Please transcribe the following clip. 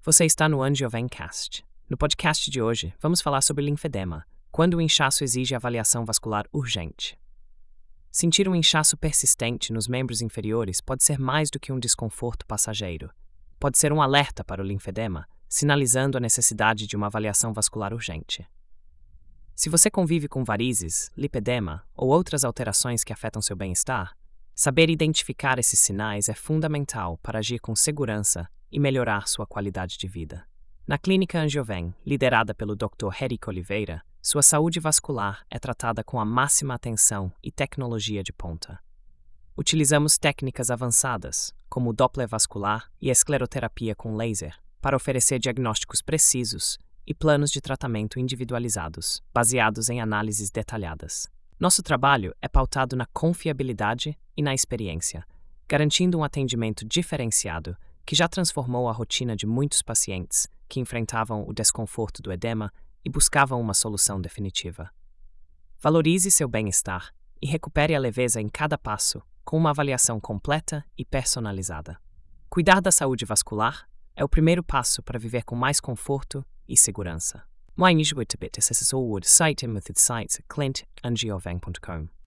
Você está no Angiovencast. No podcast de hoje, vamos falar sobre linfedema, quando o inchaço exige avaliação vascular urgente. Sentir um inchaço persistente nos membros inferiores pode ser mais do que um desconforto passageiro. Pode ser um alerta para o linfedema, sinalizando a necessidade de uma avaliação vascular urgente. Se você convive com varizes, lipedema ou outras alterações que afetam seu bem-estar, saber identificar esses sinais é fundamental para agir com segurança e melhorar sua qualidade de vida. Na Clínica Angioven, liderada pelo Dr. Hérico Oliveira, sua saúde vascular é tratada com a máxima atenção e tecnologia de ponta. Utilizamos técnicas avançadas, como o Doppler vascular e a escleroterapia com laser, para oferecer diagnósticos precisos e planos de tratamento individualizados, baseados em análises detalhadas. Nosso trabalho é pautado na confiabilidade e na experiência, garantindo um atendimento diferenciado que já transformou a rotina de muitos pacientes que enfrentavam o desconforto do edema e buscavam uma solução definitiva. Valorize seu bem-estar e recupere a leveza em cada passo com uma avaliação completa e personalizada. Cuidar da saúde vascular é o primeiro passo para viver com mais conforto e segurança. Mais informações sobre o site clintangioven.com.